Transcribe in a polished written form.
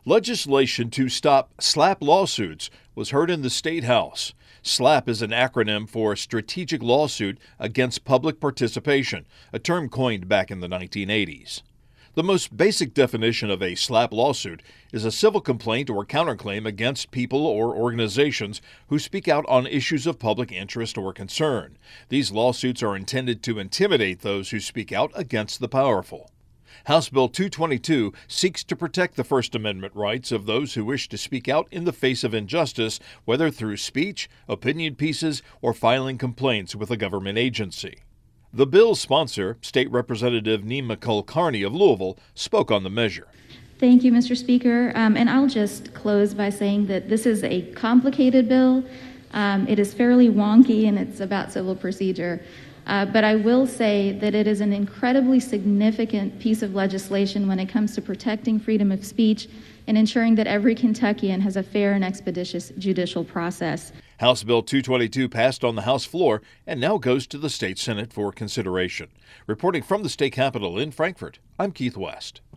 Legislation to stop SLAPP lawsuits was heard in the State House. SLAPP is an acronym for Strategic Lawsuit Against Public Participation, a term coined back in the 1980s. The most basic definition of a SLAPP lawsuit is a civil complaint or counterclaim against people or organizations who speak out on issues of public interest or concern. These lawsuits are intended to intimidate those who speak out against the powerful. House Bill 222 seeks to protect the First Amendment rights of those who wish to speak out in the face of injustice, whether through speech, opinion pieces, or filing complaints with a government agency. The bill's sponsor, State Representative Nima Kulkarni of Louisville, spoke on the measure. Thank you, Mr. Speaker. And I'll just close by saying that this is a complicated bill. It is fairly wonky, and it's about civil procedure. But I will say that it is an incredibly significant piece of legislation when it comes to protecting freedom of speech and ensuring that every Kentuckian has a fair and expeditious judicial process. House Bill 222 passed on the House floor and now goes to the state Senate for consideration. Reporting from the state capitol in Frankfort, I'm Keith West.